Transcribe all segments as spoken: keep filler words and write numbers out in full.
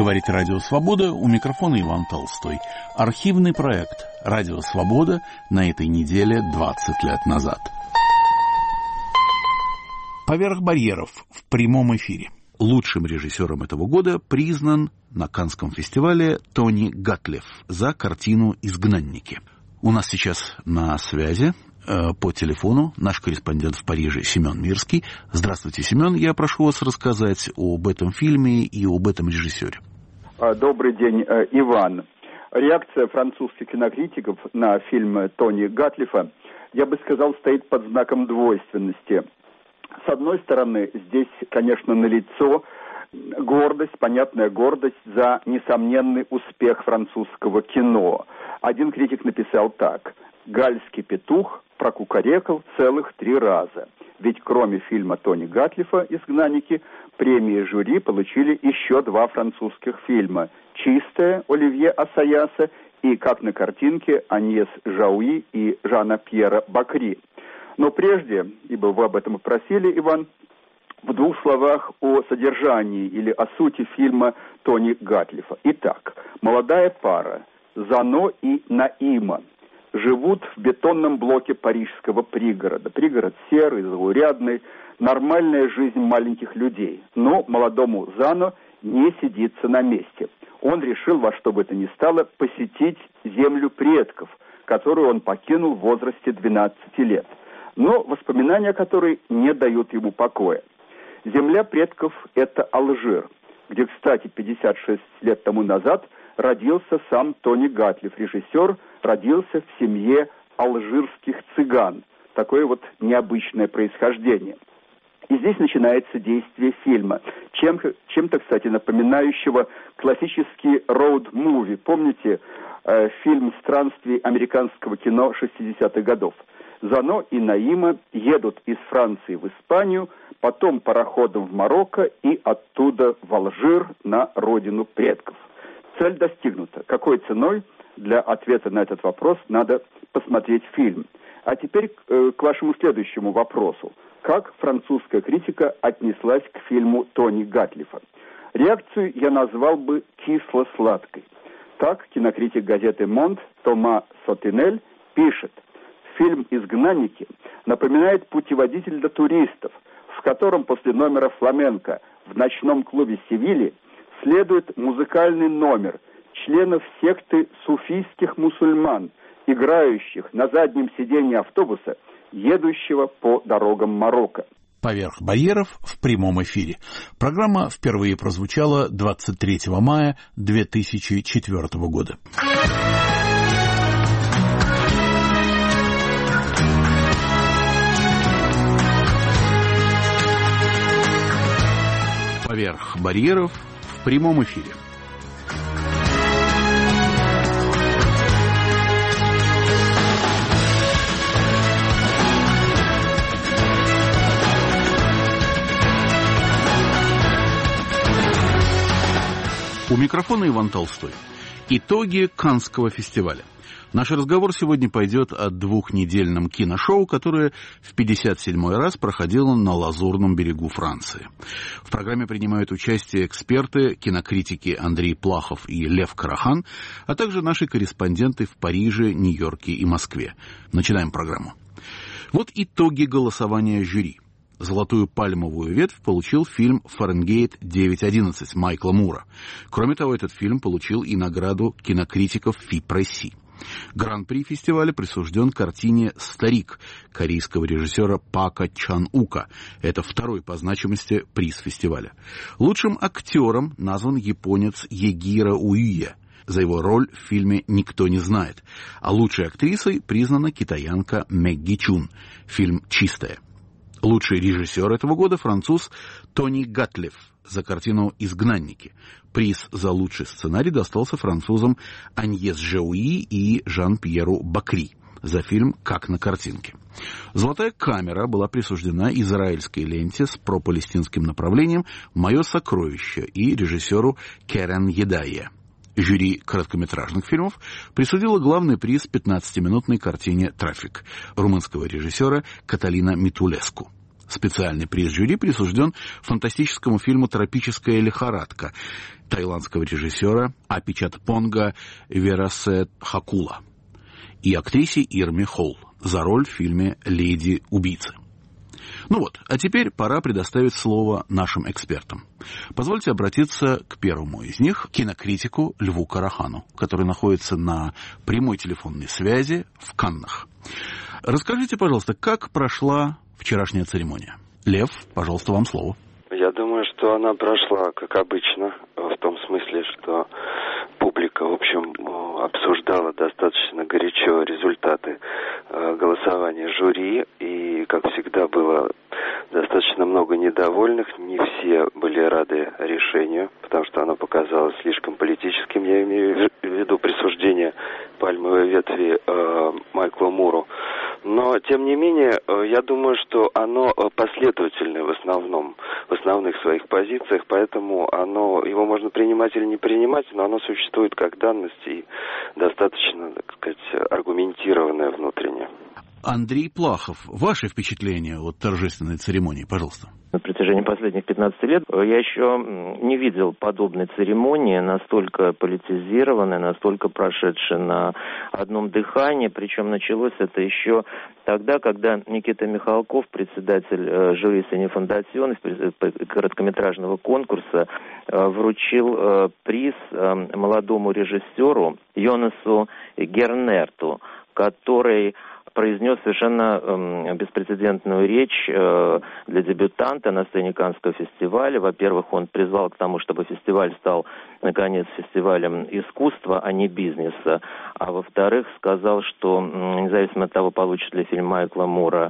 Говорит Радио Свобода, у микрофона Иван Толстой. Архивный проект Радио Свобода на этой неделе двадцать лет назад. «Поверх барьеров» в прямом эфире. Лучшим режиссером этого года признан на Каннском фестивале Тони Гатлиф за картину «Изгнанники». У нас сейчас на связи э, по телефону наш корреспондент в Париже Семен Мирский. Здравствуйте, Семен. Я прошу вас рассказать об этом фильме и об этом режиссере. Добрый день, Иван. Реакция французских кинокритиков на фильм Тони Гатлифа, я бы сказал, стоит под знаком двойственности. С одной стороны, здесь, конечно, налицо гордость, понятная гордость за несомненный успех французского кино. Один критик написал так: «Гальский петух прокукарекал целых три раза». Ведь кроме фильма Тони Гатлифа «Изгнанники» премии жюри получили еще два французских фильма: «Чистая» Оливье Ассаяса и «Как на картинке» Аньес Жауи и Жана Пьера Бакри. Но прежде, ибо вы об этом и просили, Иван, в двух словах о содержании или о сути фильма Тони Гатлифа. Итак, молодая пара Зано и Наима живут в бетонном блоке парижского пригорода. Пригород серый, заурядный, нормальная жизнь маленьких людей. Но молодому Зано не сидится на месте. Он решил во что бы то ни стало посетить землю предков, которую он покинул в возрасте двенадцати лет. Но воспоминания о которой не дают ему покоя. Земля предков – это Алжир, где, кстати, пятьдесят шесть лет тому назад родился сам Тони Гатлиф, режиссер, родился в семье алжирских цыган. Такое вот необычное происхождение. И здесь начинается действие фильма, чем, чем-то, кстати, напоминающего классический роуд-муви. Помните э, фильм странствий американского кино шестидесятых годов? Зано и Наима едут из Франции в Испанию, потом пароходом в Марокко и оттуда в Алжир на родину предков. Цель достигнута. Какой ценой? Для ответа на этот вопрос надо посмотреть фильм. А теперь э, к вашему следующему вопросу. Как французская критика отнеслась к фильму Тони Гатлифа? Реакцию я назвал бы кисло-сладкой. Так кинокритик газеты «Монт» Тома Сотинель пишет: фильм «Изгнанники» напоминает путеводитель для туристов, в котором после номера фламенко в ночном клубе Севильи следует музыкальный номер членов секты суфийских мусульман, играющих на заднем сиденье автобуса, едущего по дорогам Марокко. «Поверх барьеров» в прямом эфире. Программа впервые прозвучала двадцать третьего мая две тысячи четвёртого года. «Поверх барьеров» в прямом эфире. У микрофона Иван Толстой. Итоги Каннского фестиваля. Наш разговор сегодня пойдет о двухнедельном киношоу, которое в пятьдесят седьмой раз проходило на Лазурном берегу Франции. В программе принимают участие эксперты, кинокритики Андрей Плахов и Лев Карахан, а также наши корреспонденты в Париже, Нью-Йорке и Москве. Начинаем программу. Вот итоги голосования жюри. Золотую пальмовую ветвь получил фильм «Фаренгейт девятьсот одиннадцать» Майкла Мура. Кроме того, этот фильм получил и награду кинокритиков Фи Пресси. Гран-при фестиваля присужден картине «Старик» корейского режиссера Пака Чан-ука. Это второй по значимости приз фестиваля. Лучшим актером назван японец Егиро Уюя. За его роль в фильме «Никто не знает». А лучшей актрисой признана китаянка Мэгги Чун. Фильм «Чистая». Лучший режиссер этого года — француз Тони Гатлиф за картину «Изгнанники». Приз за лучший сценарий достался французам Аньес Жауи и Жан-Пьеру Бакри за фильм «Как на картинке». «Золотая камера» была присуждена израильской ленте с пропалестинским направлением «Мое сокровище» и режиссеру Керен Едайе. Жюри короткометражных фильмов присудило главный приз пятнадцатиминутной картине «Трафик» румынского режиссера Каталина Митулеску. Специальный приз жюри присужден фантастическому фильму «Тропическая лихорадка» таиландского режиссера Апичатпонга Верасетхакула и актрисе Ирме Холл за роль в фильме «Леди-убийцы». Ну вот, а теперь пора предоставить слово нашим экспертам. Позвольте обратиться к первому из них, кинокритику Льву Карахану, который находится на прямой телефонной связи в Каннах. Расскажите, пожалуйста, как прошла вчерашняя церемония? Лев, пожалуйста, вам слово. Я думаю, что она прошла, как обычно, в том смысле, что публика, в общем, обсуждала достаточно горячо результаты голосования жюри, и, как всегда, было достаточно много недовольных. Не все были рады решению, потому что оно показалось слишком политическим. Я имею в виду присуждение пальмовой ветви э, Майклу Муру. Но, тем не менее, я думаю, что оно последовательное в основном, в основных своих позициях, поэтому оно, его можно принимать или не принимать, но оно существует как данность и достаточно, так сказать, аргументированное внутренне. Андрей Плахов, ваши впечатления от торжественной церемонии, пожалуйста. На протяжении последних пятнадцати лет я еще не видел подобной церемонии, настолько политизированной, настолько прошедшей на одном дыхании. Причем началось это еще тогда, когда Никита Михалков, председатель жюри «Синефондасьон» короткометражного конкурса, вручил приз молодому режиссеру Йонасу Гернерту, который произнес совершенно э, беспрецедентную речь э, для дебютанта на сцене Каннского фестиваля. Во-первых, он призвал к тому, чтобы фестиваль стал, наконец, фестивалем искусства, а не бизнеса. А во-вторых, сказал, что э, независимо от того, получит ли фильм Майкла Мура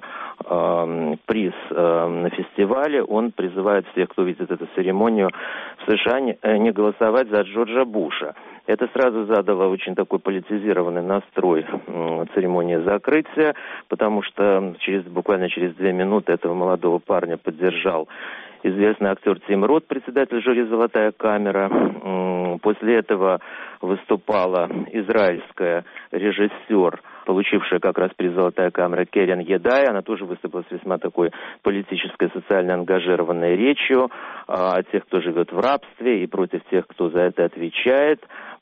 э, приз э, на фестивале, он призывает всех, кто видит эту церемонию в США, не, э, не голосовать за Джорджа Буша. Это сразу задало очень такой политизированный настрой э, церемонии закрытия, потому что через, буквально через две минуты этого молодого парня поддержал известный актер Тим Рот, председатель жюри «Золотая камера». Э, после этого выступала израильская режиссер, получившая как раз приз «Золотая камера», Керен Едай. Она тоже выступила с весьма такой политической, социально ангажированной речью о тех, кто живет в рабстве, и против тех, кто за это отвечает,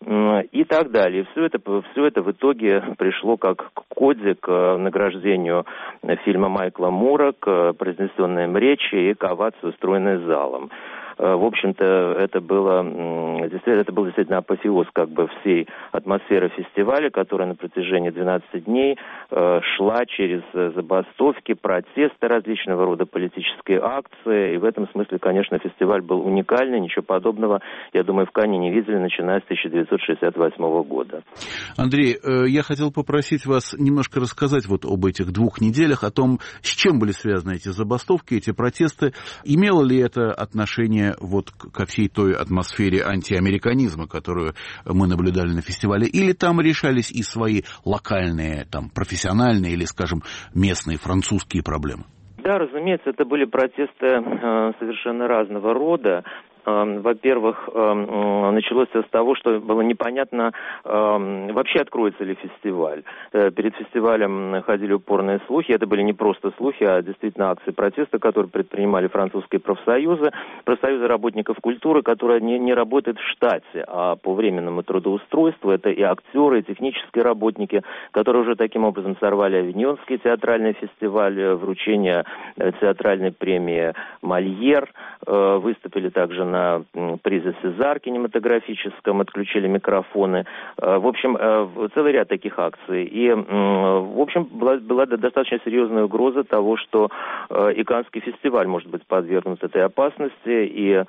и так далее. И все это, все это в итоге пришло как к коде, к награждению фильма Майкла Мура, к произнесенной им речи и к овации, устроенной залом. В общем-то, это было, это был действительно апофеоз как бы всей атмосферы фестиваля, которая на протяжении двенадцати дней шла через забастовки, протесты различного рода, политические акции. И в этом смысле, конечно, фестиваль был уникальный, ничего подобного, я думаю, в Канне не видели, начиная с тысяча девятьсот шестьдесят восьмого года. Андрей, я хотел попросить вас немножко рассказать вот об этих двух неделях, о том, с чем были связаны эти забастовки, эти протесты. Имело ли это отношение вот ко всей той атмосфере антиамериканизма, которую мы наблюдали на фестивале, или там решались и свои локальные, там, профессиональные или, скажем, местные французские проблемы? Да, разумеется, это были протесты э, совершенно разного рода. Во-первых, началось все с того, что было непонятно, вообще откроется ли фестиваль. Перед фестивалем ходили упорные слухи. Это были не просто слухи, а действительно акции протеста, которые предпринимали французские профсоюзы, профсоюзы работников культуры, которые не, не работают в штате, а по временному трудоустройству. Это и актеры, и технические работники, которые уже таким образом сорвали Авиньонский театральный фестиваль, вручение театральной премии «Мольер», выступили также на призе «Сезар» кинематографическом, отключили микрофоны. В общем, целый ряд таких акций. И, в общем, была, была достаточно серьезная угроза того, что и Каннский фестиваль может быть подвергнут этой опасности. И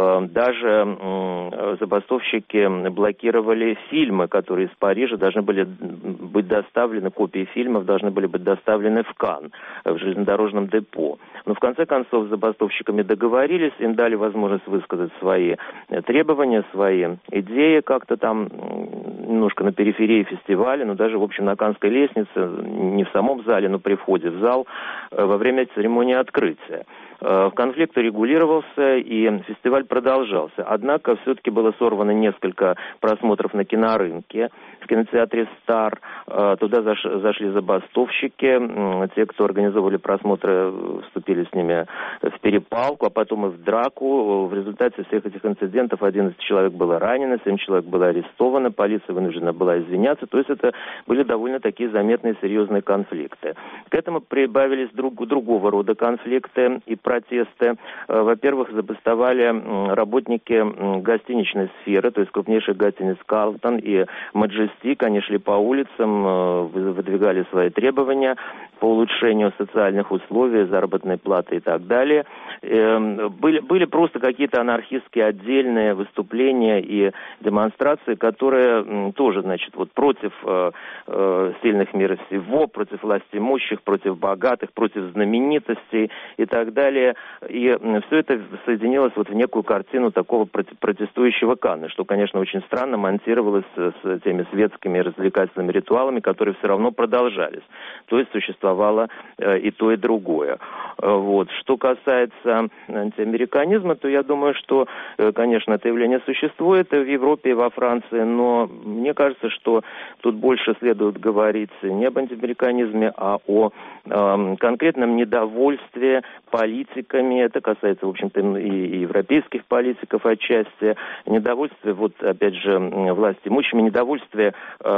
даже забастовщики блокировали фильмы, которые из Парижа должны были быть доставлены, копии фильмов должны были быть доставлены в Канн, в железнодорожном депо. Но в конце концов с забастовщиками договорились, им дали возможность высказать свои требования, свои идеи как-то там немножко на периферии фестиваля, но даже, в общем, на Каннской лестнице, не в самом зале, но при входе в зал, во время церемонии открытия. Конфликт урегулировался, и фестиваль продолжался. Однако все-таки было сорвано несколько просмотров на кинорынке, в кинотеатре «Стар». Туда зашли забастовщики. Те, кто организовывали просмотры, вступили с ними в перепалку, а потом и в драку. В результате всех этих инцидентов одиннадцать человек было ранено, семь человек было арестовано, полиция вынуждена была извиняться. То есть это были довольно такие заметные серьезные конфликты. К этому прибавились друг, другого рода конфликты и протесты. Во-первых, забастовали работники гостиничной сферы, то есть крупнейших гостиниц «Карлтон» и «Маджестик». Они шли по улицам, выдвигали свои требования по улучшению социальных условий, заработной платы и так далее. Были, были просто какие-то анархистские отдельные выступления и демонстрации, которые тоже, значит, вот против э, э, сильных мира всего, против власти имущих, против богатых, против знаменитостей и так далее. И все это соединилось вот в некую картину такого протестующего Канны, что, конечно, очень странно монтировалось с теми светскими развлекательными ритуалами, которые все равно продолжались. То есть существовало э, и то, и другое. Вот. Что касается антиамериканизма, то я думаю, что, э, конечно, это явление существует в Европе и во Франции, но мне кажется, что тут больше следует говорить не об антиамериканизме, а о э, конкретном недовольстве политиками. Это касается, в общем-то, и европейских политиков отчасти. Недовольствие, вот, опять же, власти имущими, недовольствие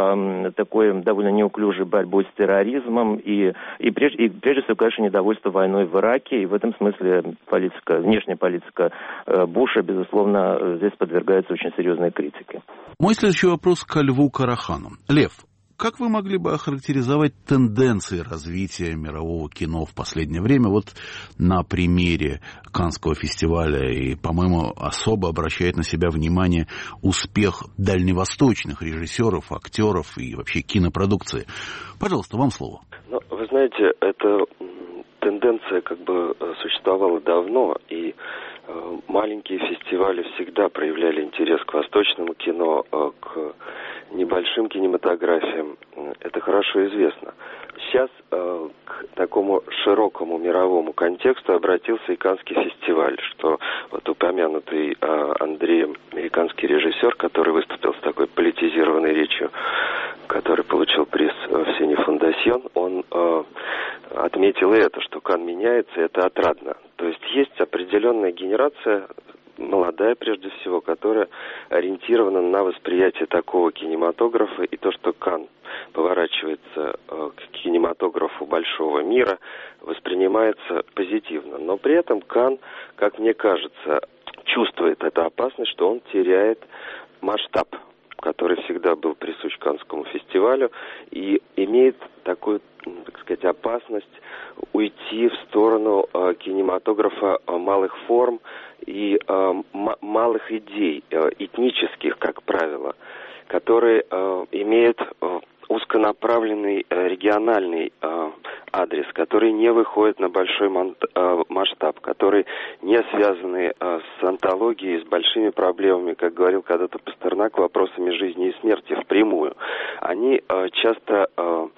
э, такой довольно неуклюжей борьбой с терроризмом и, и, прежде, и, прежде всего, конечно, недовольство войной в Ираке. И в этом смысле политика, внешняя политика э, Буша, безусловно, здесь подвергается очень серьезной критике. Мой следующий вопрос к Льву Карахану. Лев, как вы могли бы охарактеризовать тенденции развития мирового кино в последнее время? Вот на примере Каннского фестиваля, и, по-моему, особо обращает на себя внимание успех дальневосточных режиссеров, актеров и вообще кинопродукции. Пожалуйста, вам слово. Ну, вы знаете, эта тенденция как бы существовала давно, и э, маленькие фестивали всегда проявляли интерес к восточному кино, э, к небольшим кинематографиям. Это хорошо известно. Сейчас э, к такому широкому мировому контексту обратился и Каннский фестиваль, что вот упомянутый э, Андреем американский режиссер, который выступил с такой политизированной речью, который получил приз в Сене Фондасьон, он э, отметил и это, что Канн меняется, и это отрадно. То есть есть определенная генерация, молодая прежде всего, которая ориентирована на восприятие такого кинематографа, и то, что Канн поворачивается э, к кинематографу большого мира, воспринимается позитивно. Но при этом Канн, как мне кажется, чувствует эту опасность, что он теряет масштаб, который всегда был присущ Каннскому фестивалю, и имеет такую, так сказать, опасность уйти в сторону э, кинематографа э, малых форм и э, м- малых идей, э, этнических, как правило, которые э, имеют э, узконаправленный э, региональный э, адрес, которые не выходят на большой мон- э, масштаб, которые не связаны э, с антологией, с большими проблемами, как говорил когда-то Пастернак, вопросами жизни и смерти впрямую. Они э, часто э,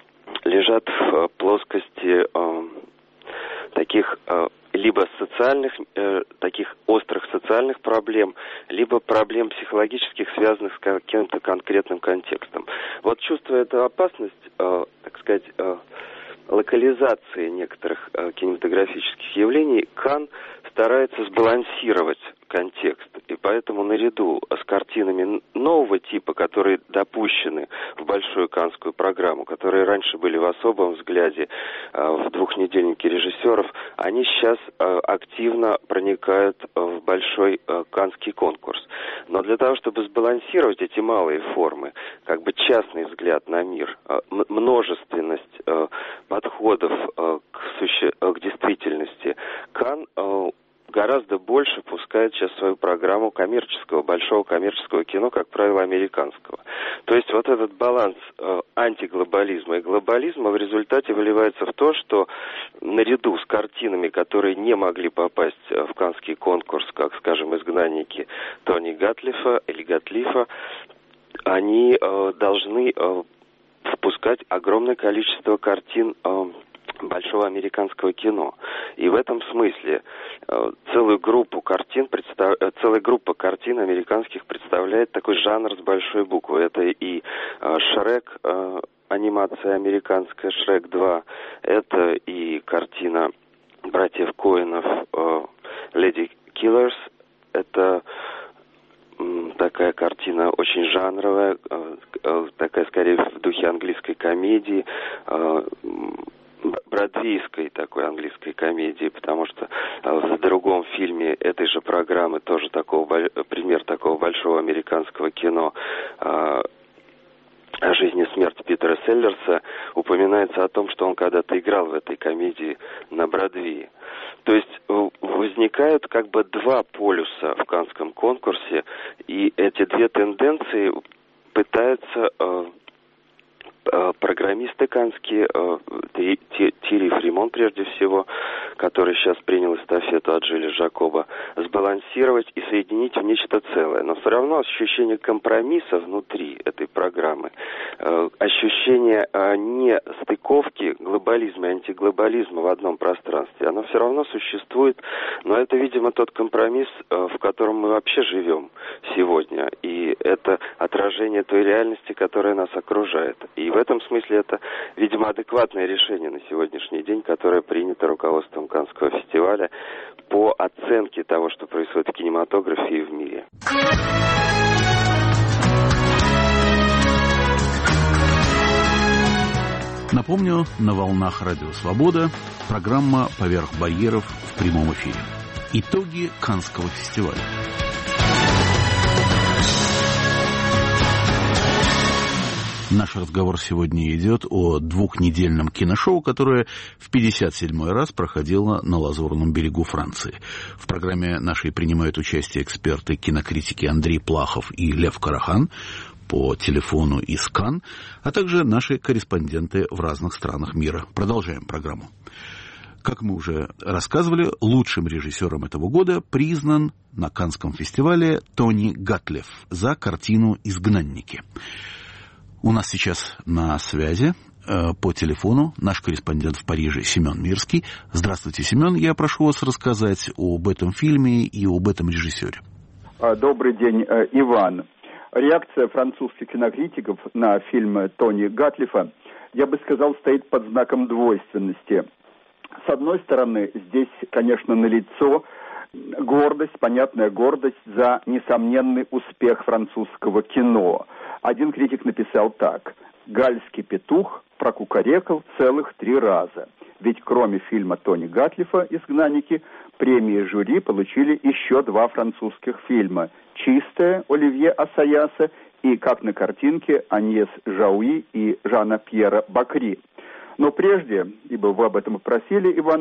лежат в плоскости э, таких э, либо социальных, э, таких острых социальных проблем, либо проблем психологических, связанных с каким-то конкретным контекстом. Вот чувствуя эту опасность, э, так сказать, э, локализации некоторых э, кинематографических явлений, Канн старается сбалансировать контекст. И поэтому наряду с картинами нового типа, которые допущены в большую каннскую программу, которые раньше были в особом взгляде э, в двухнедельнике режиссеров, они сейчас э, активно проникают в большой э, каннский конкурс. Но для того, чтобы сбалансировать эти малые формы, как бы частный взгляд на мир, э, множественность э, подходов э, к, суще... э, к действительности, Канн э, гораздо больше пускает сейчас свою программу коммерческого, большого коммерческого кино, как правило, американского. То есть вот этот баланс э, антиглобализма и глобализма в результате выливается в то, что наряду с картинами, которые не могли попасть в Каннский конкурс, как, скажем, «Изгнанники» Тони Гатлифа или Гатлифа, они э, должны э, впускать огромное количество картин э, большого американского кино. И в этом смысле э, целую группу картин, представ... целая группа картин американских представляет такой жанр с большой буквы. Это и э, Шрек, э, анимация американская, Шрек два, это и картина братьев Коэнов э, Lady Killers, это м, такая картина очень жанровая, э, э, такая скорее в духе английской комедии, э, бродвейской такой английской комедии, потому что э, в другом фильме этой же программы тоже такого, пример такого большого американского кино э, о жизни и смерти Питера Селлерса упоминается о том, что он когда-то играл в этой комедии на Бродвее. То есть возникают как бы два полюса в Каннском конкурсе, и эти две тенденции пытаются э, э, программисты каннские, э, Тири Фримон прежде всего, который сейчас принял эстафету от Жиля Жакоба, сбалансировать и соединить в нечто целое. Но все равно ощущение компромисса внутри этой программы, э, ощущение э, не стыковки глобализма и антиглобализма в одном пространстве, оно все равно существует, но это, видимо, тот компромисс, э, в котором мы вообще живем сегодня, и это отражение той реальности, которая нас окружает. И в этом смысле это, видимо, адекватное решение на сегодняшний день, которое принято руководством Каннского фестиваля по оценке того, что происходит в кинематографе и в мире. Напомню, на волнах Радио Свобода программа «Поверх барьеров» в прямом эфире. Итоги Каннского фестиваля. Наш разговор сегодня идет о двухнедельном киношоу, которое в пятьдесят седьмой раз проходило на Лазурном берегу Франции. В программе нашей принимают участие эксперты кинокритики Андрей Плахов и Лев Карахан по телефону из Канн, а также наши корреспонденты в разных странах мира. Продолжаем программу. Как мы уже рассказывали, лучшим режиссером этого года признан на Каннском фестивале Тони Гатлиф за картину «Изгнанники». У нас сейчас на связи э, по телефону наш корреспондент в Париже Семен Мирский. Здравствуйте, Семен. Я прошу вас рассказать об этом фильме и об этом режиссере. Добрый день, Иван. Реакция французских кинокритиков на фильм Тони Гатлифа, я бы сказал, стоит под знаком двойственности. С одной стороны, здесь, конечно, налицо гордость, понятная гордость за несомненный успех французского кино. Один критик написал так: «Гальский петух прокукарекал целых три раза». Ведь кроме фильма Тони Гатлифа «Изгнанники» премии жюри получили еще два французских фильма: «Чистая» Оливье Ассаяса и «Как на картинке» Аньес Жауи и Жана Пьера Бакри. Но прежде, ибо вы об этом и просили, Иван,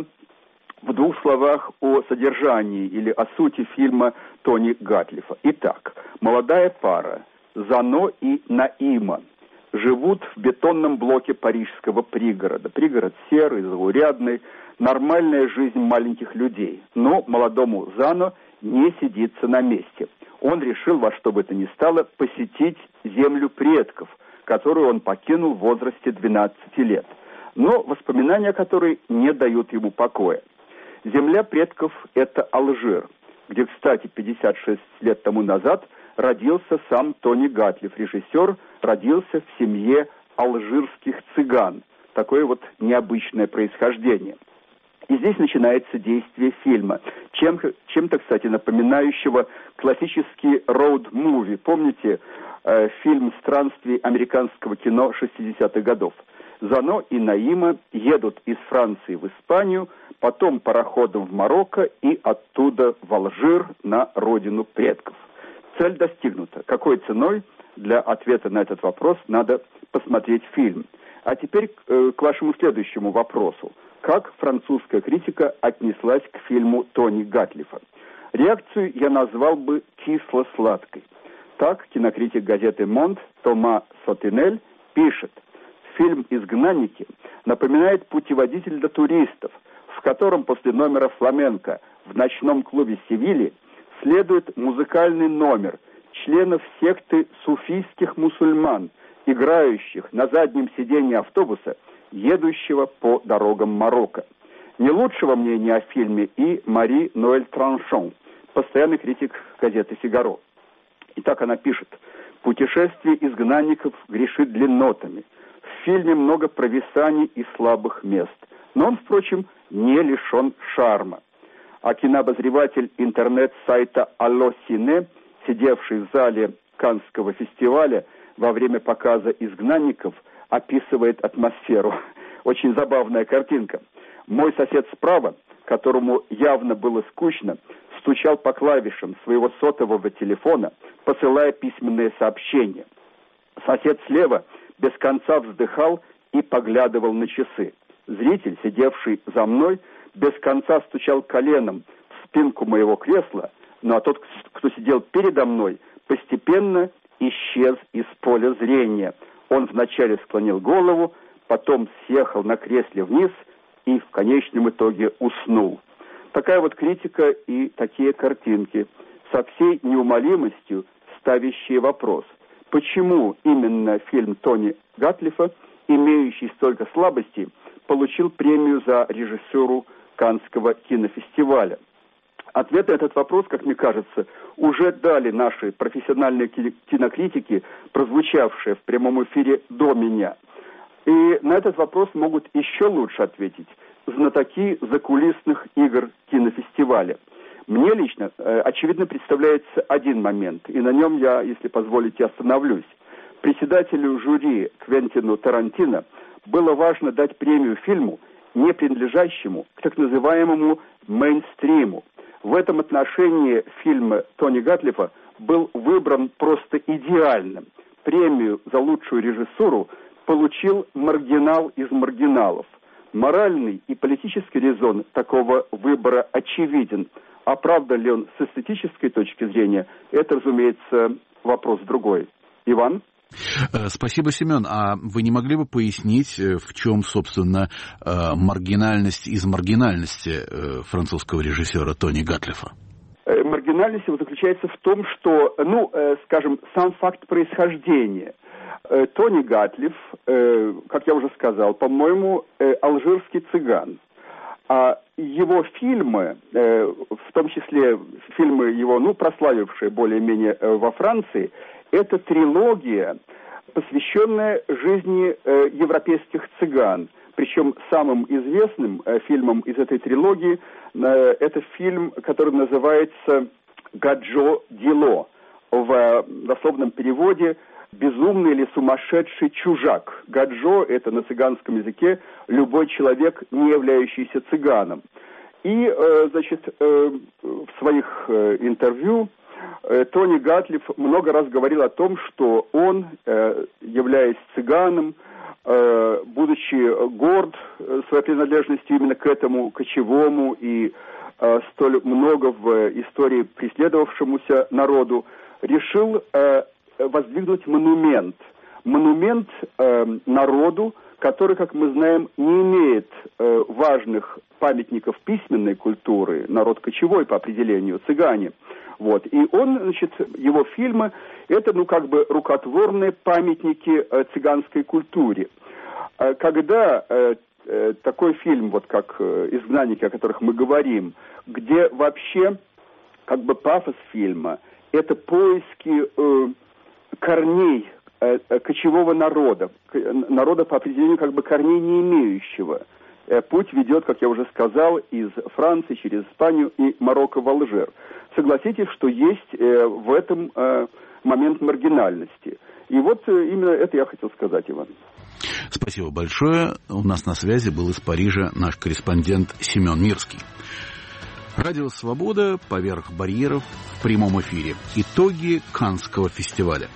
в двух словах о содержании или о сути фильма Тони Гатлифа. Итак, молодая пара Зано и Наима живут в бетонном блоке парижского пригорода. Пригород серый, заурядный, нормальная жизнь маленьких людей. Но молодому Зано не сидится на месте. Он решил во что бы то ни стало посетить землю предков, которую он покинул в возрасте двенадцати лет, но воспоминания о которой не дают ему покоя. Земля предков – это Алжир, где, кстати, пятьдесят шесть лет тому назад родился сам Тони Гатлиф, режиссер, родился в семье алжирских цыган. Такое вот необычное происхождение. И здесь начинается действие фильма, чем, чем-то, кстати, напоминающего классический роуд-муви. Помните э, фильм «Странствие американского кино» шестидесятых годов? Зано и Наима едут из Франции в Испанию, потом пароходом в Марокко и оттуда в Алжир на родину предков. Цель достигнута. Какой ценой? Для ответа на этот вопрос надо посмотреть фильм. А теперь э, к вашему следующему вопросу. Как французская критика отнеслась к фильму Тони Гатлифа? Реакцию я назвал бы кисло-сладкой. Так кинокритик газеты «Монт» Тома Сотенель пишет: фильм «Изгнанники» напоминает путеводитель для туристов, в котором после номера фламенко в ночном клубе Севильи следует музыкальный номер, членов секты суфийских мусульман, играющих на заднем сиденье автобуса, едущего по дорогам Марокко. Не лучшего мнения о фильме и Мари Ноэль Траншон, постоянный критик газеты «Фигаро». Итак, она пишет: «Путешествие изгнанников грешит длиннотами. В фильме много провисаний и слабых мест, но он, впрочем, не лишен шарма». А кинообозреватель интернет-сайта «Алло Сине», сидевший в зале Каннского фестиваля во время показа «Изгнанников», описывает атмосферу. Очень забавная картинка. Мой сосед справа, которому явно было скучно, стучал по клавишам своего сотового телефона, посылая письменные сообщения. Сосед слева без конца вздыхал и поглядывал на часы. Зритель, сидевший за мной, без конца стучал коленом в спинку моего кресла, ну а тот, кто сидел передо мной, постепенно исчез из поля зрения. Он вначале склонил голову, потом съехал на кресле вниз и в конечном итоге уснул. Такая вот критика и такие картинки, со всей неумолимостью ставящие вопрос: почему именно фильм Тони Гатлифа, имеющий столько слабостей, получил премию за режиссуру Каннского кинофестиваля? Ответ на этот вопрос, как мне кажется, уже дали наши профессиональные кинокритики, прозвучавшие в прямом эфире до меня. И на этот вопрос могут еще лучше ответить знатоки закулисных игр кинофестиваля. Мне лично, э, очевидно, представляется один момент, и на нем я, если позволите, остановлюсь. Председателю жюри Квентину Тарантино было важно дать премию фильму, не принадлежащему к так называемому мейнстриму. В этом отношении фильм Тони Гатлифа был выбран просто идеальным. Премию за лучшую режиссуру получил маргинал из маргиналов. Моральный и политический резон такого выбора очевиден. Оправдан ли он с эстетической точки зрения, это, разумеется, вопрос другой. Иван? Спасибо, Семен. А вы не могли бы пояснить, в чем, собственно, маргинальность из маргинальности французского режиссера Тони Гатлифа? Маргинальность его заключается в том, что, ну, скажем, сам факт происхождения. Тони Гатлиф, как я уже сказал, по-моему, алжирский цыган. А его фильмы, в том числе фильмы его, ну, прославившие более-менее во Франции, это трилогия, посвященная жизни европейских цыган. Причем самым известным фильмом из этой трилогии это фильм, который называется «Гаджо Дило», в дословном переводе «Безумный или сумасшедший чужак». Гаджо – это на цыганском языке любой человек, не являющийся цыганом. И, значит, в своих интервью Тони Гатлиф много раз говорил о том, что он, являясь цыганом, будучи горд своей принадлежностью именно к этому кочевому и столь много в истории преследовавшемуся народу, решил воздвигнуть монумент. Монумент народу, который, как мы знаем, не имеет важных памятников письменной культуры, народ кочевой по определению, цыгане. Вот. И он, значит, его фильмы, это, ну, как бы рукотворные памятники э, цыганской культуре. Э, когда э, э, такой фильм, вот как э, «Изгнанники», о которых мы говорим, где вообще, как бы, пафос фильма, это поиски э, корней э, кочевого народа, народа по определению, как бы, корней не имеющего. Э, путь ведет, как я уже сказал, из Франции через Испанию и Марокко в Алжир. Согласитесь, что есть э, в этом э, момент маргинальности. И вот э, именно это я хотел сказать, Иван. Спасибо большое. У нас на связи был из Парижа наш корреспондент Семен Мирский. Радио «Свобода. Поверх барьеров» в прямом эфире. Итоги Каннского фестиваля.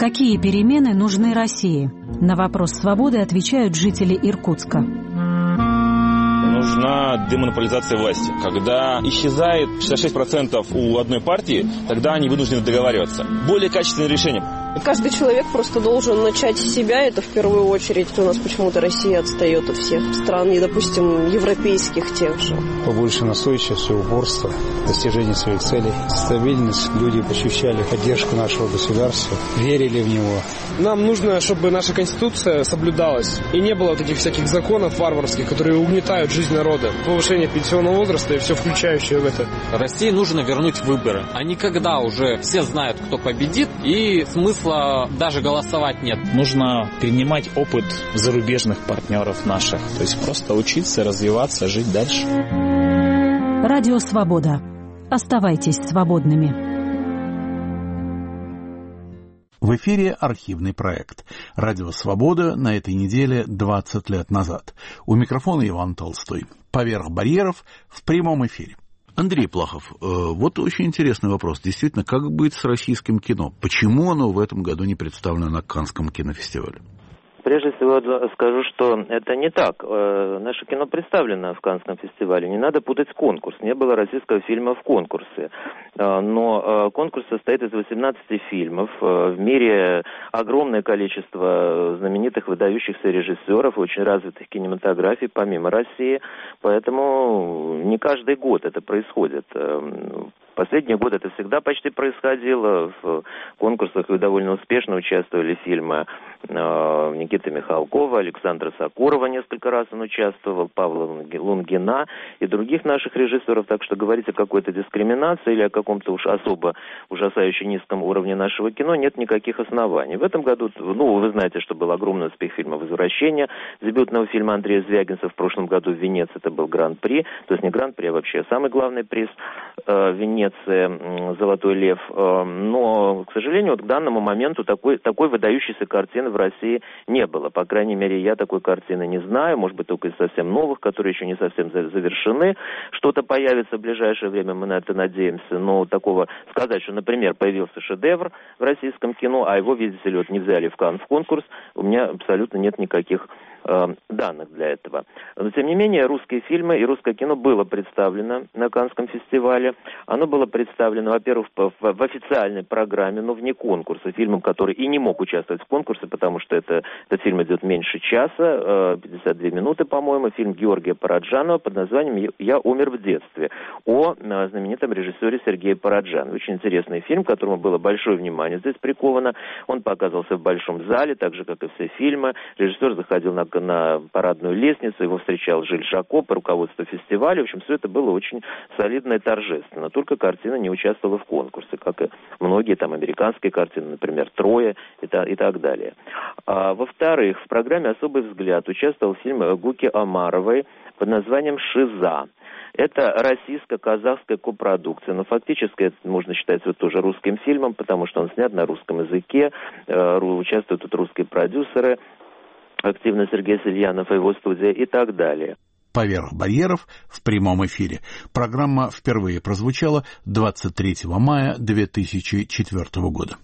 Какие перемены нужны России? На вопрос «Свободы» отвечают жители Иркутска. Нужна демонополизация власти. Когда исчезает шестьдесят шесть процентов у одной партии, тогда они вынуждены договариваться. Более качественное решение. Каждый человек просто должен начать с себя, это в первую очередь. У нас почему-то Россия отстает от всех стран, и, допустим, европейских тех же. Побольше настойчивости, упорства, достижения своих целей, стабильность. Люди ощущали поддержку нашего государства, верили в него. Нам нужно, чтобы наша Конституция соблюдалась, и не было вот этих всяких законов варварских, которые угнетают жизнь народа. Повышение пенсионного возраста и все включающее в это. России нужно вернуть выборы. А не когда уже все знают, кто победит, и смысла даже голосовать нет. Нужно перенимать опыт зарубежных партнеров наших. То есть просто учиться, развиваться, жить дальше. Радио «Свобода». Оставайтесь свободными. В эфире архивный проект. Радио «Свобода» на этой неделе двадцать лет назад. У микрофона Иван Толстой. «Поверх барьеров» в прямом эфире. Андрей Плахов, вот очень интересный вопрос. Действительно, как быть с российским кино? Почему оно в этом году не представлено на Каннском кинофестивале? Прежде всего скажу, что это не так. Наше кино представлено в Каннском фестивале. Не надо путать с конкурсом. Не было российского фильма в конкурсе. Но конкурс состоит из восемнадцати фильмов. В мире огромное количество знаменитых выдающихся режиссеров, очень развитых кинематографий, помимо России. Поэтому не каждый год это происходит. Последние годы это всегда почти происходило. В конкурсах довольно успешно участвовали фильмы э, Никиты Михалкова, Александра Сокурова, несколько раз он участвовал, Павла Лунгина и других наших режиссеров. Так что говорить о какой-то дискриминации или о каком-то уж особо ужасающе низком уровне нашего кино нет никаких оснований. В этом году, ну, вы знаете, что был огромный успех фильма «Возвращение», дебютного фильма Андрея Звягинцева. В прошлом году в Венеции это был гран-при, то есть не гран-при, а вообще самый главный приз э, Венеции. «Золотой лев». Но, к сожалению, вот к данному моменту такой, такой выдающейся картины в России не было. По крайней мере, я такой картины не знаю. Может быть, только из совсем новых, которые еще не совсем завершены. Что-то появится в ближайшее время, мы на это надеемся. Но такого сказать, что, например, появился шедевр в российском кино, а его, видите ли, вот не взяли в Канн в конкурс, у меня абсолютно нет никаких э, данных для этого. Но, тем не менее, русские фильмы и русское кино было представлено на Каннском фестивале. Оно было представлено, во-первых, в, в официальной программе, но вне конкурса, фильмом, который и не мог участвовать в конкурсе, потому что это, этот фильм идет меньше часа, пятьдесят две минуты, по-моему, фильм Георгия Параджанова под названием «Я умер в детстве», о знаменитом режиссере Сергее Параджанове. Очень интересный фильм, к которому было большое внимание здесь приковано. Он показывался в большом зале, так же, как и все фильмы. Режиссер заходил на, на парадную лестницу, его встречал Жиль Жако, по руководству фестиваля. В общем, все это было очень солидно и торжественно. Только картина не участвовала в конкурсе, как и многие там американские картины, например, «Троя» и, та, и так далее. А, во-вторых, в программе «Особый взгляд» участвовал фильм Гуки Омаровой под названием «Шиза». Это российско-казахская копродукция, но фактически это можно считать вот тоже русским фильмом, потому что он снят на русском языке, э, участвуют тут русские продюсеры, активно Сергей Сельянов и его студия и так далее. «Поверх барьеров» в прямом эфире. Программа впервые прозвучала двадцать третьего мая две тысячи четвёртого года.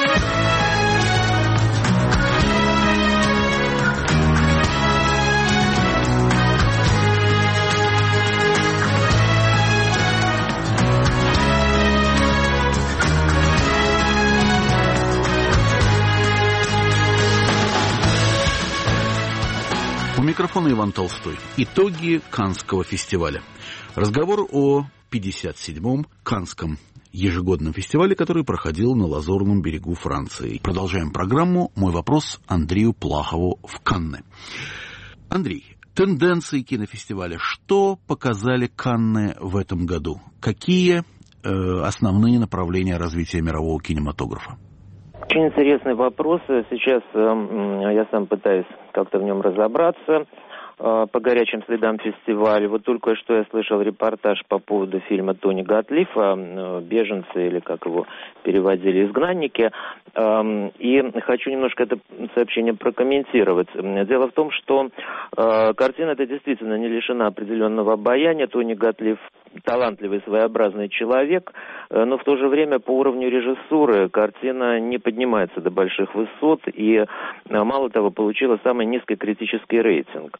У микрофона Иван Толстой. Итоги Каннского фестиваля. Разговор о пятьдесят седьмом Каннском ежегодном фестивале, который проходил на Лазурном берегу Франции. Продолжаем программу. Мой вопрос Андрею Плахову в Канны. Андрей, тенденции кинофестиваля. Что показали Канны в этом году? Какие э, основные направления развития мирового кинематографа? Очень интересный вопрос. Сейчас э, я сам пытаюсь как-то в нем разобраться. Э, по горячим следам фестиваля. Вот только что я слышал репортаж по поводу фильма Тони Готлифа э, «Беженцы», или как его переводили, «Изгнанники». Э, и хочу немножко это сообщение прокомментировать. Дело в том, что э, картина эта действительно не лишена определенного обаяния. Тони Готлиф талантливый, своеобразный человек, но в то же время по уровню режиссуры картина не поднимается до больших высот и, мало того, получила самый низкий критический рейтинг.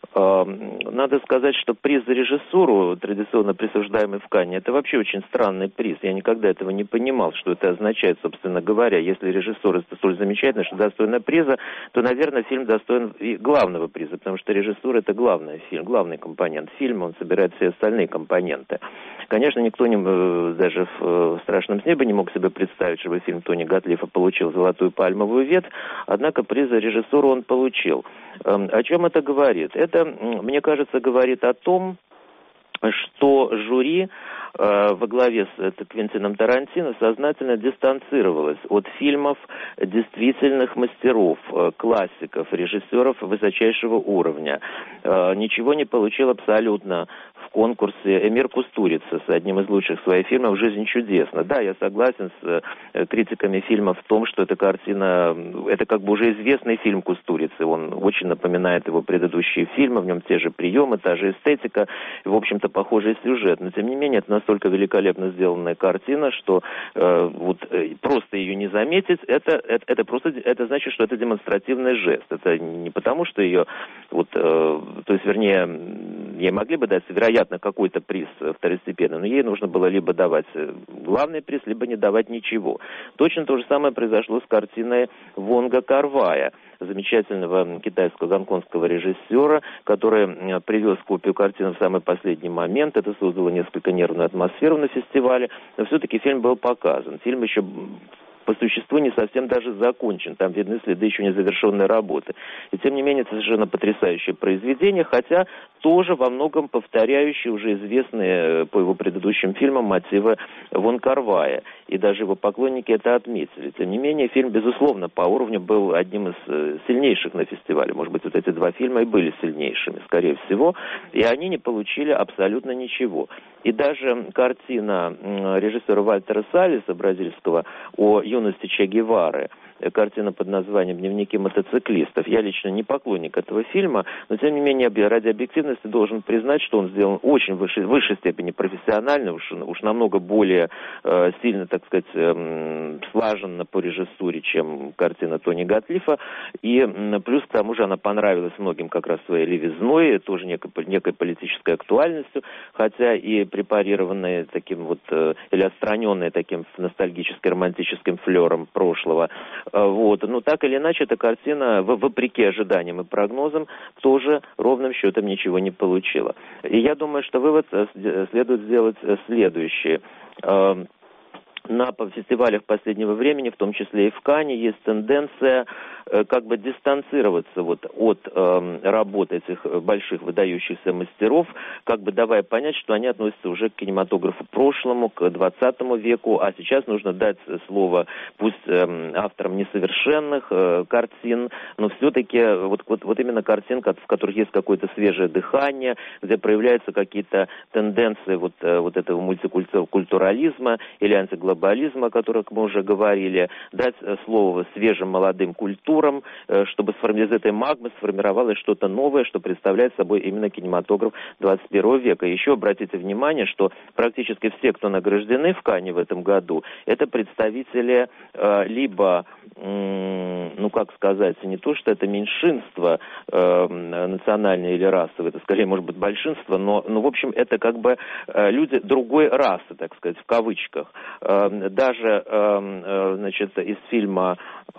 Надо сказать, что приз за режиссуру, традиционно присуждаемый в Канне, это вообще очень странный приз. Я никогда этого не понимал, что это означает, собственно говоря. Если режиссура столь замечательна, что достойна приза, то, наверное, фильм достоин и главного приза, потому что режиссура — это главный фильм, главный компонент фильма, он собирает все остальные компоненты. Конечно, никто не, даже в «Страшном сне» бы не мог себе представить, чтобы фильм Тони Готлиба получил «Золотую пальмовую ветвь», однако приз за режиссуру он получил. О чем это говорит? Это, мне кажется, говорит о том, что жюри э, во главе с это, Квентином Тарантино сознательно дистанцировалось от фильмов действительных мастеров, э, классиков, режиссеров высочайшего уровня. Э, ничего не получил абсолютно в конкурсе Эмир Кустурица с одним из лучших своих фильмов «Жизнь чудесна». Да, я согласен с э, критиками фильма в том, что эта картина, это как бы уже известный фильм Кустурицы. Он очень напоминает его предыдущие фильмы, в нем те же приемы, та же эстетика, в общем-то, похожий сюжет. Но, тем не менее, это настолько великолепно сделанная картина, что э, вот э, просто ее не заметить, это, это, это просто, это значит, что это демонстративный жест. Это не потому, что ее, вот, э, то есть, вернее, ей могли бы дать, вероятно, какой-то приз второстепенный, но ей нужно было либо давать главный приз, либо не давать ничего. Точно то же самое произошло с картиной Вонга Кар-вая, замечательного китайско-гонконгского режиссера, который привез копию картины в самый последний момент. Это создало несколько нервную атмосферу на фестивале, но все-таки фильм был показан. Фильм еще по существу не совсем даже закончен. Там видны следы еще незавершенной работы. И тем не менее, это совершенно потрясающее произведение, хотя тоже во многом повторяющие уже известные по его предыдущим фильмам мотивы Вон Кар-вая. И даже его поклонники это отметили. Тем не менее, фильм, безусловно, по уровню был одним из сильнейших на фестивале. Может быть, вот эти два фильма и были сильнейшими, скорее всего. И они не получили абсолютно ничего. И даже картина режиссера Вальтера Саллиса, бразильского, о юности Че Гевары, картина под названием «Дневники мотоциклистов». Я лично не поклонник этого фильма, но, тем не менее, ради объективности должен признать, что он сделан очень в высшей, высшей степени профессионально, уж, уж намного более э, сильно, так сказать, э, слаженно по режиссуре, чем картина Тони Готлиба. И э, плюс к тому же она понравилась многим как раз своей левизной, тоже некой, некой политической актуальностью, хотя и препарированная таким вот, э, или отстраненная таким ностальгическим, романтическим флером прошлого. Вот. Но так или иначе, эта картина, вопреки ожиданиям и прогнозам, тоже ровным счетом ничего не получила. И я думаю, что вывод следует сделать следующий. На фестивалях последнего времени, в том числе и в Канне, есть тенденция э, как бы дистанцироваться вот от э, работ этих больших выдающихся мастеров, как бы давая понять, что они относятся уже к кинематографу прошлому, к двадцатому веку, а сейчас нужно дать слово пусть э, авторам несовершенных э, картин, но все-таки вот, вот, вот именно картин, в которых есть какое-то свежее дыхание, где проявляются какие-то тенденции вот, э, вот этого мультикультурализма или антиглобализма, глобализма, о которых мы уже говорили, дать слово свежим молодым культурам, чтобы из этой магмы сформировалось что-то новое, что представляет собой именно кинематограф двадцать первого века. Еще обратите внимание, что практически все, кто награждены в Канне в этом году, это представители э, либо, э, ну как сказать, не то, что это меньшинство э, национальное или расовое, это скорее может быть большинство, но, ну, в общем, это как бы э, люди другой расы, так сказать, в кавычках. Даже, значит, из фильма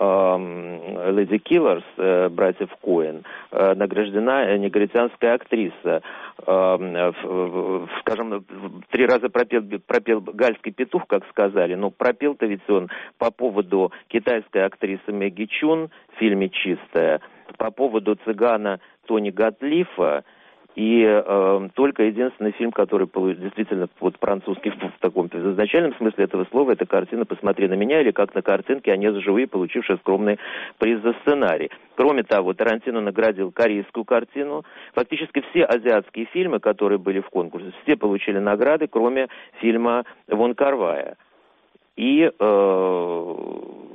«Леди Киллерс» братьев Коэн награждена негритянская актриса. Скажем, три раза пропел, пропел гальский петух, как сказали, но пропел-то ведь он по поводу китайской актрисы Мэгги Чун в фильме «Чистая», по поводу цыгана Тони Готлиба. И э, только единственный фильм, который действительно вот французский в таком в изначальном смысле этого слова, это картина «Посмотри на меня» или как на картинке Анез Жуи, получившая скромный приз за сценарий. Кроме того, Тарантино наградил корейскую картину. Фактически все азиатские фильмы, которые были в конкурсе, все получили награды, кроме фильма Вон Кар-вая. И э,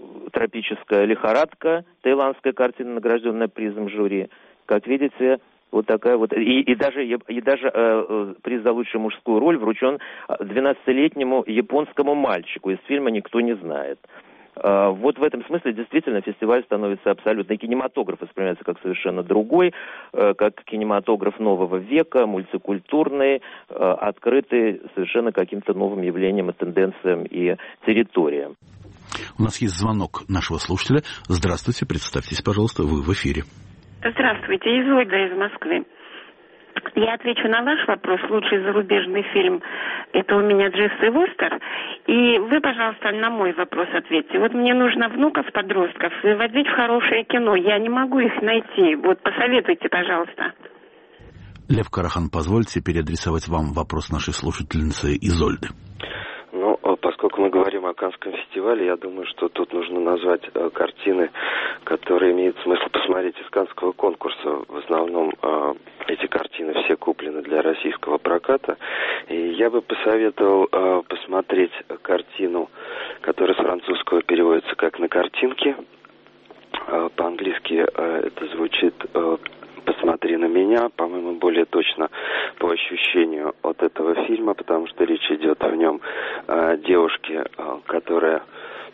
«Тропическая лихорадка», таиландская картина, награжденная призом жюри. Как видите, Вот такая вот. И, и даже, и даже э, приз за лучшую мужскую роль вручен двенадцатилетнему японскому мальчику из фильма «Никто не знает». Э, вот в этом смысле действительно фестиваль становится абсолютно... И кинематограф воспринимается как совершенно другой, э, как кинематограф нового века, мультикультурный, э, открытый совершенно каким-то новым явлениям и тенденциям и территориям. У нас есть звонок нашего слушателя. Здравствуйте, представьтесь, пожалуйста, вы в эфире. Здравствуйте, Изольда из Москвы. Я отвечу на ваш вопрос. Лучший зарубежный фильм – это у меня Дживс и Вустер. И вы, пожалуйста, на мой вопрос ответьте. Вот мне нужно внуков, подростков выводить в хорошее кино. Я не могу их найти. Вот посоветуйте, пожалуйста. Лев Карахан, позвольте переадресовать вам вопрос нашей слушательницы Изольды. Ну, поскольку мы говорим о Каннском фестивале, я думаю, что тут нужно назвать э, картины, которые имеют смысл посмотреть из Каннского конкурса. В основном э, эти картины все куплены для российского проката. И я бы посоветовал э, посмотреть картину, которая с французского переводится как «На картинке». Э, по-английски э, это звучит... Э, «Посмотри на меня», по-моему, более точно по ощущению от этого фильма, потому что речь идет в нем о девушке, которая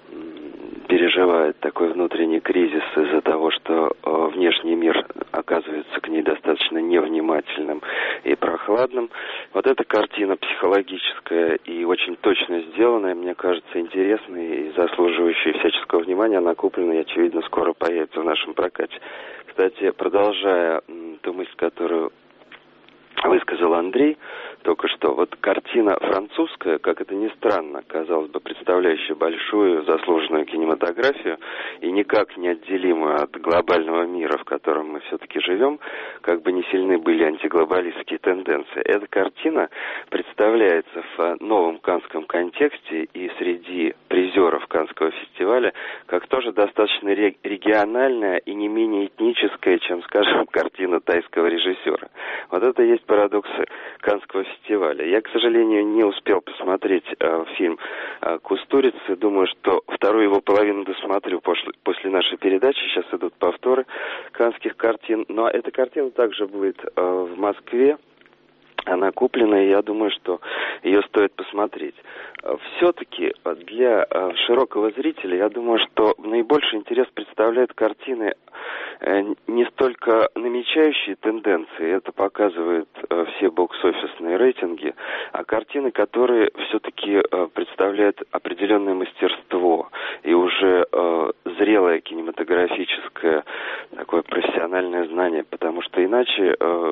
переживает такой внутренний кризис из-за того, что внешний мир оказывается к ней достаточно невнимательным и прохладным. Вот эта картина психологическая и очень точно сделанная, мне кажется, интересной и заслуживающей всяческого внимания. Она куплена и, очевидно, скоро появится в нашем прокате. Кстати, продолжая ту мысль, которую высказал Андрей только что, вот картина французская, как это ни странно, казалось бы, представляющая большую заслуженную кинематографию и никак не отделимую от глобального мира, в котором мы все-таки живем, как бы не сильны были антиглобалистские тенденции. Эта картина представляется в новом каннском контексте и среди призеров Каннского фестиваля как тоже достаточно региональная и не менее этническая, чем, скажем, картина тайского режиссера. Вот это и есть парадоксы Каннского фестиваля. Я, к сожалению, не успел посмотреть э, фильм э, «Кустурицы». Думаю, что вторую его половину досмотрю после, после нашей передачи. Сейчас идут повторы каннских картин. Но эта картина также будет э, в Москве. Она куплена, и я думаю, что ее стоит посмотреть. Все-таки для широкого зрителя, я думаю, что наибольший интерес представляют картины не столько намечающие тенденции, это показывают все бокс-офисные рейтинги, а картины, которые все-таки представляют определенное мастерство и уже зрелое кинематографическое такое профессиональное знание, потому что иначе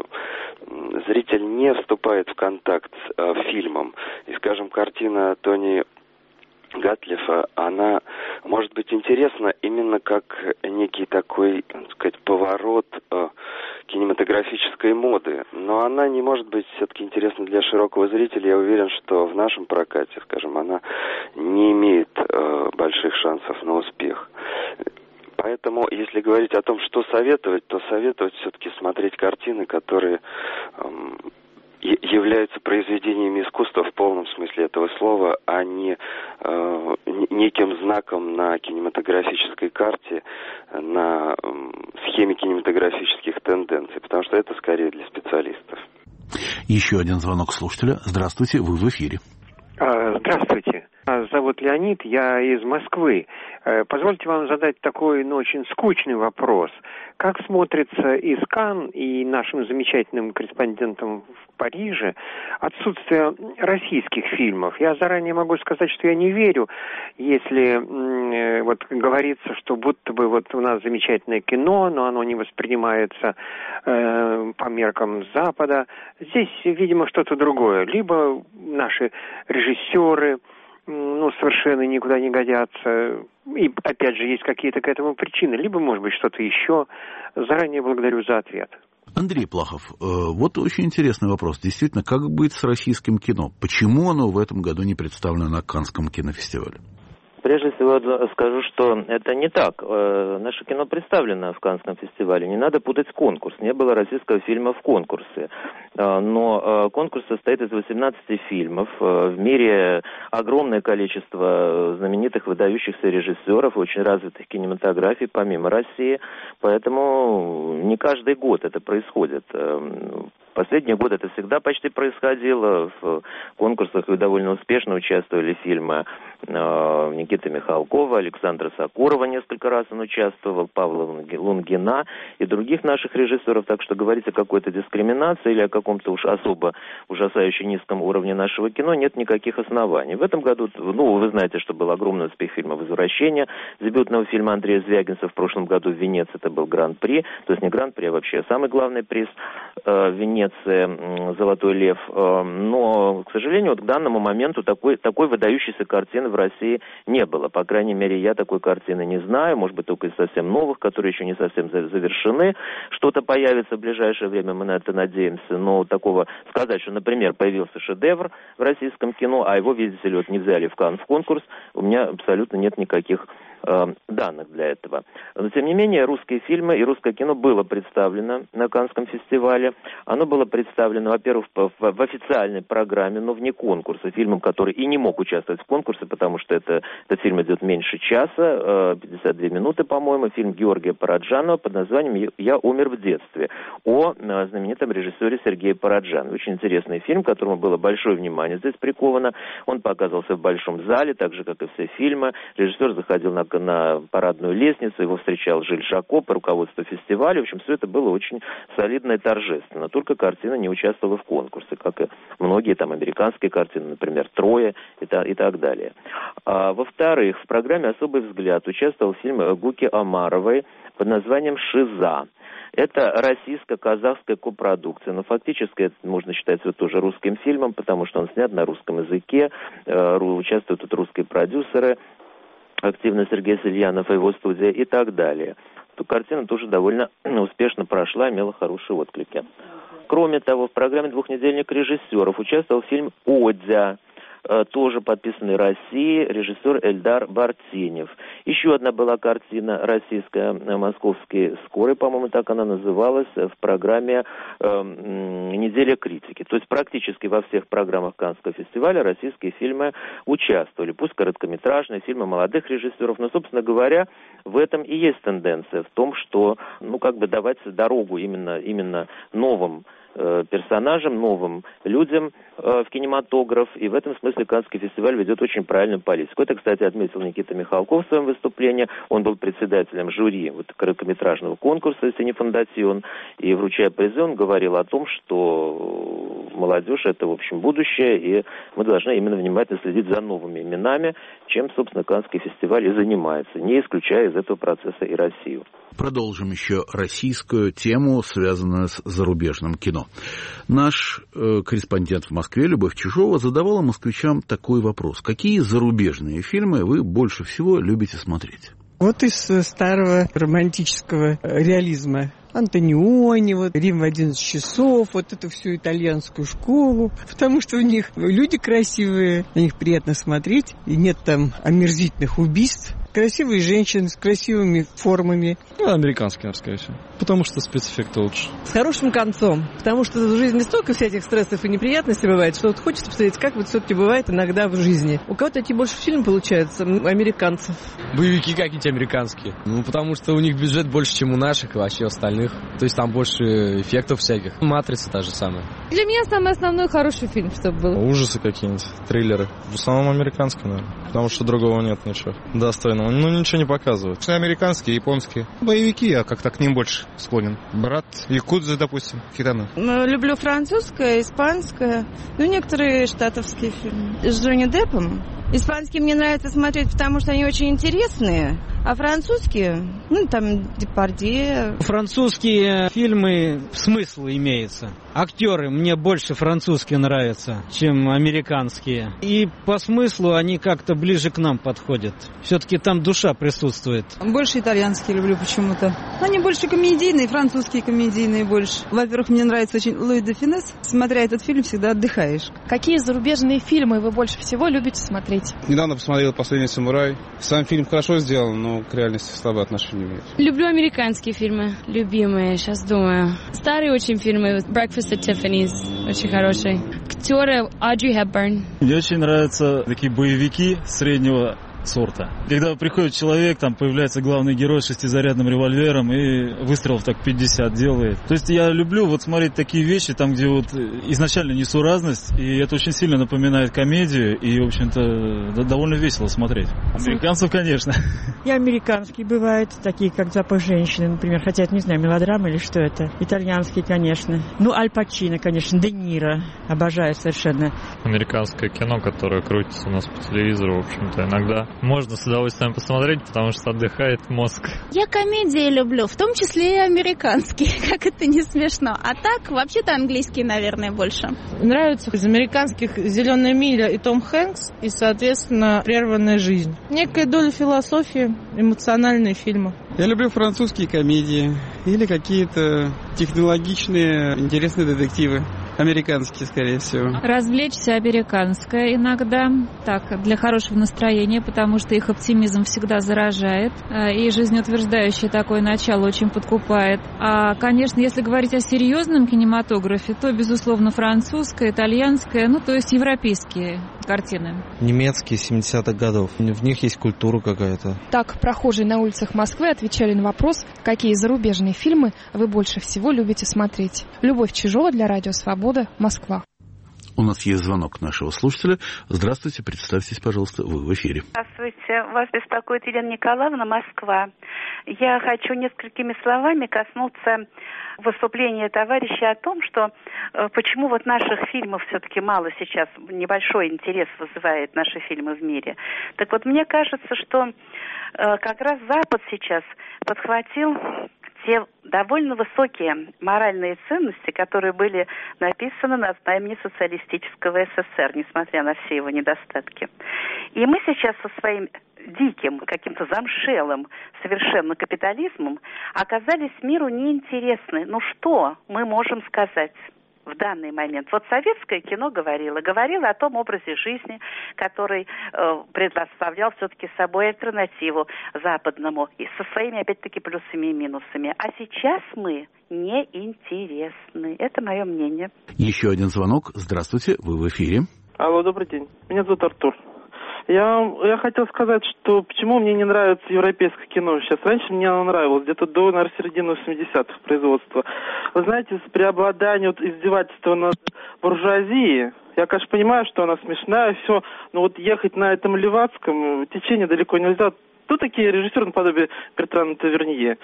зритель не вступает в контакт с э, фильмом. И, скажем, картина Тони Гатлифа, она может быть интересна именно как некий такой, так сказать, поворот э, кинематографической моды. Но она не может быть все-таки интересна для широкого зрителя. Я уверен, что в нашем прокате, скажем, она не имеет э, больших шансов на успех. Поэтому, если говорить о том, что советовать, то советовать все-таки смотреть картины, которые эм, являются произведениями искусства в полном смысле этого слова, а не э, неким знаком на кинематографической карте, на э, схеме кинематографических тенденций, потому что это скорее для специалистов. Еще один звонок слушателя. Здравствуйте, вы в эфире. Здравствуйте. Зовут Леонид, я из Москвы. Позвольте вам задать такой, ну, очень скучный вопрос. Как смотрится из Канн и нашим замечательным корреспондентам в Париже отсутствие российских фильмов? Я заранее могу сказать, что я не верю, если э, вот говорится, что будто бы вот у нас замечательное кино, но оно не воспринимается э, по меркам Запада. Здесь, видимо, что-то другое. Либо наши режиссеры ну, совершенно никуда не годятся. И, опять же, есть какие-то к этому причины. Либо, может быть, что-то еще. Заранее благодарю за ответ. Андрей Плахов, вот очень интересный вопрос. Действительно, как быть с российским кино? Почему оно в этом году не представлено на Каннском кинофестивале? Прежде всего скажу, что это не так. Наше кино представлено в Каннском фестивале. Не надо путать конкурс. Не было российского фильма в конкурсе. Но конкурс состоит из восемнадцати фильмов. В мире огромное количество знаменитых выдающихся режиссеров, очень развитых кинематографий, помимо России. Поэтому не каждый год это происходит. Последние годы это всегда почти происходило. В конкурсах и довольно успешно участвовали фильмы э, Никиты Михалкова, Александра Сокурова несколько раз он участвовал, Павла Лунгина и других наших режиссеров. Так что говорить о какой-то дискриминации или о каком-то уж особо ужасающе низком уровне нашего кино нет никаких оснований. В этом году, ну, вы знаете, что был огромный успех фильма «Возвращение», дебютного фильма Андрея Звягинцева. В прошлом году в Венеции это был гран-при, то есть не гран-при, а вообще самый главный приз э, в Венеции. «Золотой лев». Но, к сожалению, вот к данному моменту такой, такой выдающейся картины в России не было. По крайней мере, я такой картины не знаю. Может быть, только из совсем новых, которые еще не совсем завершены. Что-то появится в ближайшее время, мы на это надеемся. Но такого сказать, что, например, появился шедевр в российском кино, а его, видите ли, вот не взяли в Канн в конкурс, у меня абсолютно нет никаких данных для этого. Но, тем не менее, русские фильмы и русское кино было представлено на Каннском фестивале. Оно было представлено, во-первых, в, в официальной программе, но вне конкурса, фильмом, который и не мог участвовать в конкурсе, потому что это, этот фильм идет меньше часа, пятьдесят две минуты, по-моему, фильм Георгия Параджанова под названием «Я умер в детстве», о знаменитом режиссере Сергее Параджанове. Очень интересный фильм, к которому было большое внимание здесь приковано. Он показывался в большом зале, так же, как и все фильмы. Режиссер заходил на на парадную лестницу, его встречал Жиль Шако, по руководству фестиваля. В общем, все это было очень солидно и торжественно. Только картина не участвовала в конкурсе, как и многие там американские картины, например, «Троя» и, та, и так далее. А, во-вторых, в программе «Особый взгляд» участвовал фильм Гуки Омаровой под названием «Шиза». Это российско-казахская копродукция, но фактически это можно считать вот тоже русским фильмом, потому что он снят на русском языке, э, участвуют тут русские продюсеры, активно Сергей Сельянов и его студия и так далее. Эта картина тоже довольно успешно прошла, имела хорошие отклики. Кроме того, в программе «Двухнедельник режиссеров» участвовал фильм «Одя», тоже подписанный Россией, режиссер Эльдар Бартенев. Еще одна была картина российская, «Московский скорый», по-моему, так она называлась, в программе э, «Неделя критики». То есть практически во всех программах Каннского фестиваля российские фильмы участвовали. Пусть короткометражные, фильмы молодых режиссеров, но, собственно говоря, в этом и есть тенденция, в том, что, ну, как бы давать дорогу именно, именно новым персонажам, новым людям э, в кинематограф. И в этом смысле Каннский фестиваль ведет очень правильную политику. Это, кстати, отметил Никита Михалков в своем выступлении. Он был председателем жюри вот, короткометражного конкурса «Синефондацион». И, вручая призы, он говорил о том, что молодежь — это, в общем, будущее, и мы должны именно внимательно следить за новыми именами, чем, собственно, Каннский фестиваль и занимается, не исключая из этого процесса и Россию. Продолжим еще российскую тему, связанную с зарубежным кино. Наш э, корреспондент в Москве Любовь Чижова задавала москвичам такой вопрос. Какие зарубежные фильмы вы больше всего любите смотреть? Вот из старого романтического реализма. Антониони, вот, Рим в одиннадцать часов, вот эту всю итальянскую школу, потому что у них люди красивые, на них приятно смотреть, и нет там омерзительных убийств. Красивые женщины с красивыми формами. Ну, американский, скорее всего. Потому что спецэффекты лучше. С хорошим концом. Потому что в жизни столько всяких стрессов и неприятностей бывает, что вот хочется посмотреть, как вот все-таки бывает иногда в жизни. У кого такие больше фильмы получаются, американцев? Боевики какие-нибудь американские. Ну, потому что у них бюджет больше, чем у наших и вообще остальных. То есть там больше эффектов всяких. «Матрица» та же самая. Для меня самый основной хороший фильм, чтобы был. Ужасы какие-нибудь, триллеры. В основном американские, наверное. Потому что другого нет ничего достойного. Ну, ничего не показывают. Американские, японские. Боевики, я как-то к ним больше склонен. «Брат», «Якудза», допустим, «Китана». Люблю французское, испанское, ну, некоторые штатовские фильмы. С Джонни Деппом. Испанские мне нравится смотреть, потому что они очень интересные. А французские, ну, там, Депардье. Французские фильмы смысл имеется. Актеры мне больше французские нравятся, чем американские. И по смыслу они как-то ближе к нам подходят. Все-таки там душа присутствует. Больше итальянские люблю почему-то. Они больше комедийные, французские комедийные больше. Во-первых, мне нравится очень Луи де Фюнес. Смотря этот фильм, всегда отдыхаешь. Какие зарубежные фильмы вы больше всего любите смотреть? Недавно посмотрел «Последний самурай». Сам фильм хорошо сделан, но к реальности слабое отношение имеет. Люблю американские фильмы. Любимые, сейчас думаю. Старые очень фильмы. «Breakfast at Tiffany's» очень хороший. Актеры Одри Хепберн. Мне очень нравятся такие боевики среднего сорта. Когда приходит человек, там появляется главный герой с шестизарядным револьвером и выстрелов так пятьдесят делает. То есть я люблю вот смотреть такие вещи, там, где вот изначально несуразность, и это очень сильно напоминает комедию, и, в общем-то, довольно весело смотреть. Американцев, конечно. И американские бывают, такие как «Запах женщины», например, хотя это, не знаю, мелодрама или что это. Итальянские, конечно. Ну, Аль Пачино, конечно, Де Ниро. Обожаю совершенно. Американское кино, которое крутится у нас по телевизору, в общем-то, иногда можно с удовольствием посмотреть, потому что отдыхает мозг. Я комедии люблю, в том числе и американские, как это не смешно. А так, вообще-то английские, наверное, больше. Нравятся из американских «Зеленая миля» и Том Хэнкс, и, соответственно, «Прерванная жизнь». Некая доля философии, эмоциональные фильмы. Я люблю французские комедии или какие-то технологичные, интересные детективы. Американские, скорее всего. Развлечься американское иногда, так, для хорошего настроения, потому что их оптимизм всегда заражает, и жизнеутверждающее такое начало очень подкупает. А, конечно, если говорить о серьезном кинематографе, то, безусловно, французское, итальянское, ну, то есть европейские картины. Немецкие семидесятых годов. В них есть культура какая-то. Так, прохожие на улицах Москвы отвечали на вопрос, какие зарубежные фильмы вы больше всего любите смотреть. Любовь Чижова для Радио Свобода, Москва. У нас есть звонок нашего слушателя. Здравствуйте, представьтесь, пожалуйста, вы в эфире. Здравствуйте, вас беспокоит Елена Николаевна, Москва. Я хочу несколькими словами коснуться выступления товарища о том, что э, почему вот наших фильмов все-таки мало сейчас, небольшой интерес вызывает наши фильмы в мире. Так вот, мне кажется, что э, как раз Запад сейчас подхватил те довольно высокие моральные ценности, которые были написаны на знамени социалистического СССР, несмотря на все его недостатки. И мы сейчас со своим диким, каким-то замшелым совершенно капитализмом оказались миру неинтересны. Ну что мы можем сказать в данный момент? Вот советское кино говорило, говорило о том образе жизни, который э, предоставлял все-таки собой альтернативу западному, и со своими, опять-таки, плюсами и минусами. А сейчас мы неинтересны. Это мое мнение. Еще один звонок. Здравствуйте, вы в эфире. Алло, добрый день. Меня зовут Артур. Я, я хотел сказать, что почему мне не нравится европейское кино сейчас. Раньше мне оно нравилось, где-то до, наверное, середины восьмидесятых производства. Вы знаете, с преобладанием вот, издевательства над буржуазией, я, конечно, понимаю, что она смешная, все, но вот ехать на этом левацком течении далеко нельзя. Кто такие режиссеры наподобие Бертрана Тавернье?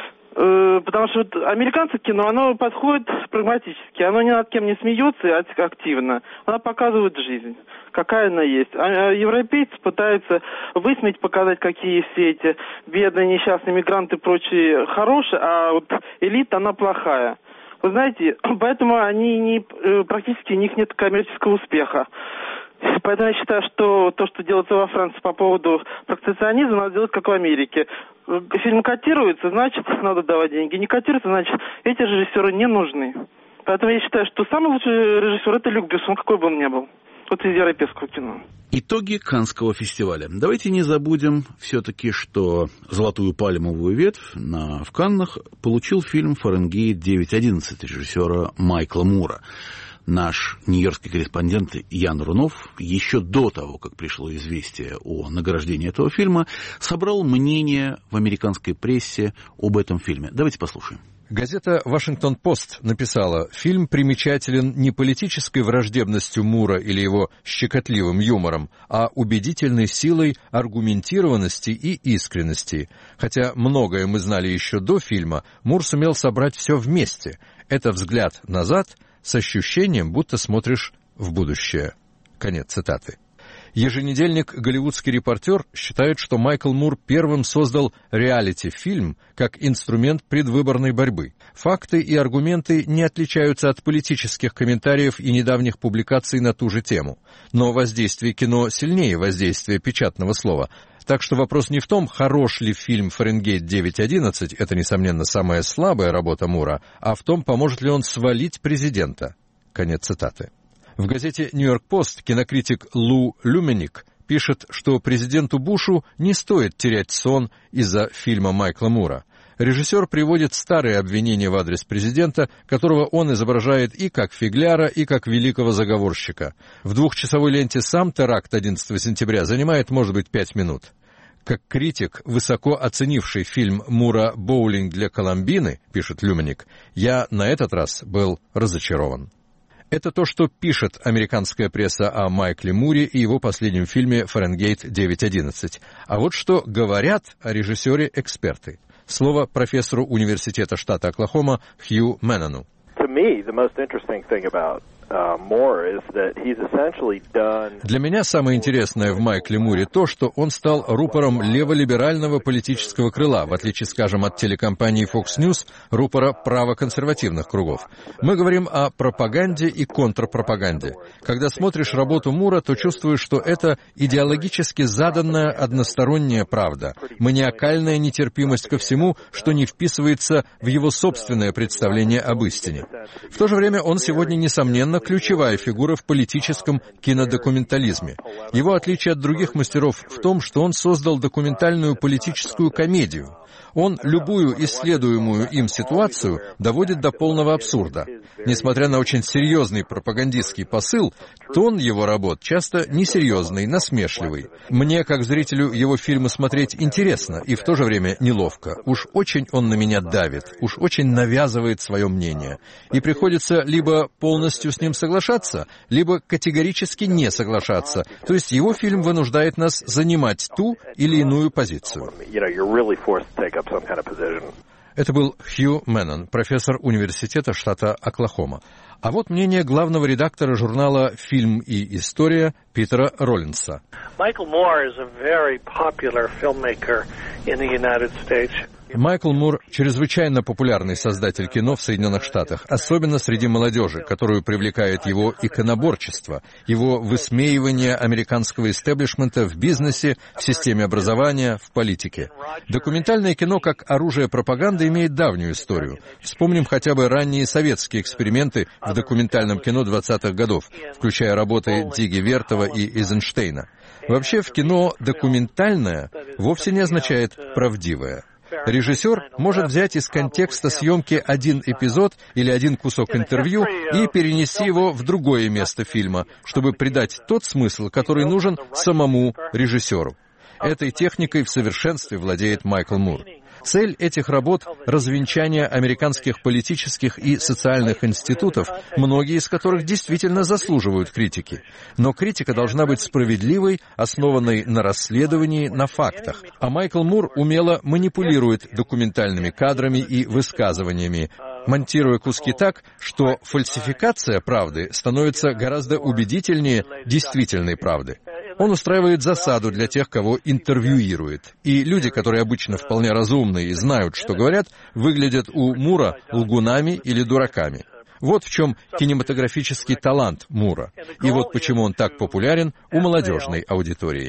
Потому что вот американское кино, оно подходит прагматически, оно ни над кем не смеется активно, оно показывает жизнь, какая она есть. А европейцы пытаются высмеять, показать, какие все эти бедные, несчастные мигранты и прочие хорошие, а вот элита, она плохая. Вы знаете, поэтому они не, практически у них нет коммерческого успеха. Поэтому я считаю, что то, что делается во Франции по поводу протекционизма, надо делать как в Америке. Фильм котируется, значит, надо давать деньги. Не котируется, значит, эти режиссеры не нужны. Поэтому я считаю, что самый лучший режиссер — это Люк Бессон, какой бы он ни был. Вот из европейского кино. Итоги Каннского фестиваля. Давайте не забудем все-таки, что золотую пальмовую ветвь на, в Каннах получил фильм «Фаренгейт девять одиннадцать» режиссера Майкла Мура. Наш нью-йоркский корреспондент Ян Рунов еще до того, как пришло известие о награждении этого фильма, собрал мнение в американской прессе об этом фильме. Давайте послушаем. Газета «Вашингтон-Пост» написала: «Фильм примечателен не политической враждебностью Мура или его щекотливым юмором, а убедительной силой аргументированности и искренности. Хотя многое мы знали еще до фильма, Мур сумел собрать все вместе. Это взгляд назад с ощущением, будто смотришь в будущее». Конец цитаты. Еженедельник «Голливудский репортер» считает, что Майкл Мур первым создал реалити-фильм как инструмент предвыборной борьбы. Факты и аргументы не отличаются от политических комментариев и недавних публикаций на ту же тему. Но воздействие кино сильнее воздействия печатного слова. Так что вопрос не в том, хорош ли фильм «Фаренгейт девять одиннадцать», это, несомненно, самая слабая работа Мура, а в том, поможет ли он свалить президента. Конец цитаты. В газете «Нью-Йорк Пост» кинокритик Лу Люменик пишет, что президенту Бушу не стоит терять сон из-за фильма Майкла Мура. Режиссер приводит старые обвинения в адрес президента, которого он изображает и как фигляра, и как великого заговорщика. В двухчасовой ленте сам теракт одиннадцатого сентября занимает, может быть, пять минут. Как критик, высоко оценивший фильм Мура «Боулинг для Коломбины», пишет Люменик, я на этот раз был разочарован. Это то, что пишет американская пресса о Майкле Муре и его последнем фильме «Фаренгейт девять одиннадцать». А вот что говорят о режиссере эксперты. Слово профессору университета штата Оклахома Хью Меннону. Для меня самое интересное в Майкле Муре то, что он стал рупором леволиберального политического крыла, в отличие, скажем, от телекомпании Fox News, рупора правоконсервативных кругов. Мы говорим о пропаганде и контрпропаганде. Когда смотришь работу Мура, то чувствуешь, что это идеологически заданная односторонняя правда, маниакальная нетерпимость ко всему, что не вписывается в его собственное представление об истине. В то же время он сегодня, несомненно, ключевая фигура в политическом кинодокументализме. Его отличие от других мастеров в том, что он создал документальную политическую комедию. Он любую исследуемую им ситуацию доводит до полного абсурда. Несмотря на очень серьезный пропагандистский посыл, тон его работ часто несерьезный, насмешливый. Мне, как зрителю, его фильмы смотреть интересно и в то же время неловко. Уж очень он на меня давит, уж очень навязывает свое мнение. И приходится либо полностью с ним соглашаться, либо категорически не соглашаться. То есть его фильм вынуждает нас занимать ту или иную позицию. Это был Хью Меннон, профессор университета штата Оклахома. А вот мнение главного редактора журнала «Фильм и история» Питера Роллинса. Майкл Мур is a very popular filmmaker in the United States. Майкл Мур – чрезвычайно популярный создатель кино в Соединенных Штатах, особенно среди молодежи, которую привлекает его иконоборчество, его высмеивание американского истеблишмента в бизнесе, в системе образования, в политике. Документальное кино как оружие пропаганды имеет давнюю историю. Вспомним хотя бы ранние советские эксперименты в документальном кино двадцатых годов, включая работы Диги Вертова и Эйзенштейна. Вообще в кино документальное вовсе не означает правдивое. Режиссер может взять из контекста съемки один эпизод или один кусок интервью и перенести его в другое место фильма, чтобы придать тот смысл, который нужен самому режиссеру. Этой техникой в совершенстве владеет Майкл Мур. Цель этих работ – развенчание американских политических и социальных институтов, многие из которых действительно заслуживают критики. Но критика должна быть справедливой, основанной на расследовании, на фактах. А Майкл Мур умело манипулирует документальными кадрами и высказываниями, монтируя куски так, что фальсификация правды становится гораздо убедительнее действительной правды. Он устраивает засаду для тех, кого интервьюирует. И люди, которые обычно вполне разумные и знают, что говорят, выглядят у Мура лгунами или дураками. Вот в чем кинематографический талант Мура. И вот почему он так популярен у молодежной аудитории.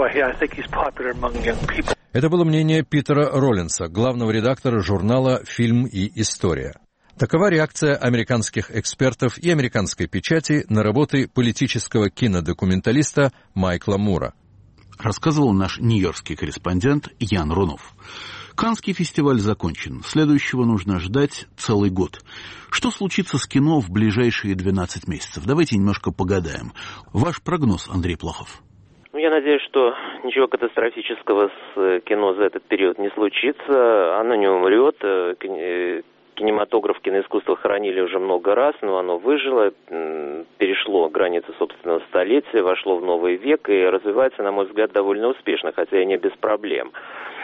Это было мнение Питера Роллинса, главного редактора журнала «Фильм и история». Такова реакция американских экспертов и американской печати на работы политического кинодокументалиста Майкла Мура. Рассказывал наш нью-йоркский корреспондент Ян Рунов. Каннский фестиваль закончен. Следующего нужно ждать целый год. Что случится с кино в ближайшие двенадцать месяцев? Давайте немножко погадаем. Ваш прогноз, Андрей Плохов. Я надеюсь, что ничего катастрофического с кино за этот период не случится. Оно не умрет. Кинематограф, киноискусство хоронили уже много раз, но оно выжило, перешло границы собственного столетия, вошло в новый век и развивается, на мой взгляд, довольно успешно, хотя и не без проблем.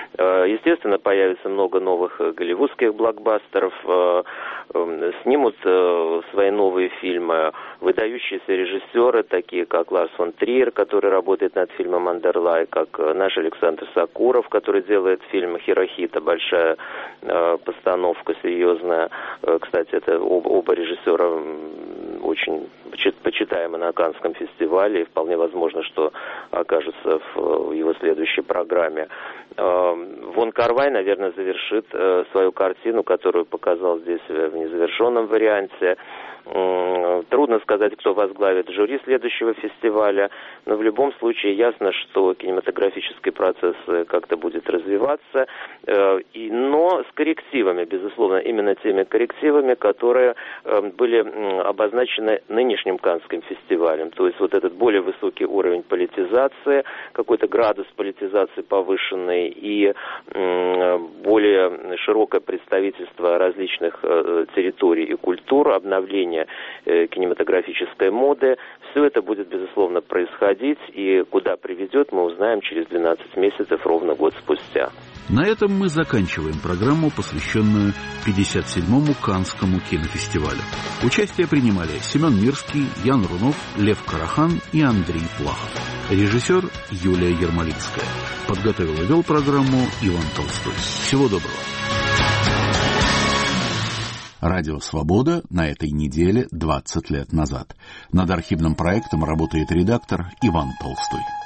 Естественно, появится много новых голливудских блокбастеров, снимут свои новые фильмы выдающиеся режиссеры, такие как Ларс фон Триер, который работает над фильмом «Андерлай», как наш Александр Сакуров, который делает фильм «Хирохита», большая постановка, серьезная. Кстати, это оба, оба режиссера очень почитаемы на Каннском фестивале, и вполне возможно, что окажутся в его следующей программе. Вон Кар-вай, наверное, завершит свою картину, которую показал здесь в незавершенном варианте. Трудно сказать, кто возглавит жюри следующего фестиваля, но в любом случае ясно, что кинематографический процесс как-то будет развиваться, но с коррективами, безусловно, именно теми коррективами, которые были обозначены нынешним Каннским фестивалем. То есть вот этот более высокий уровень политизации, какой-то градус политизации повышенный и более широкое представительство различных территорий и культур, обновление кинематографической моды. Все это будет, безусловно, происходить, и куда приведет, мы узнаем через двенадцать месяцев, ровно год спустя. На этом мы заканчиваем программу, посвященную пятьдесят седьмому Каннскому кинофестивалю. Участие принимали Семен Мирский, Ян Рунов, Лев Карахан и Андрей Плахов. Режиссер Юлия Ермолинская. Подготовил и вел программу Иван Толстой. Всего доброго. Радио «Свобода» на этой неделе двадцать лет назад. Над архивным проектом работает редактор Иван Толстой.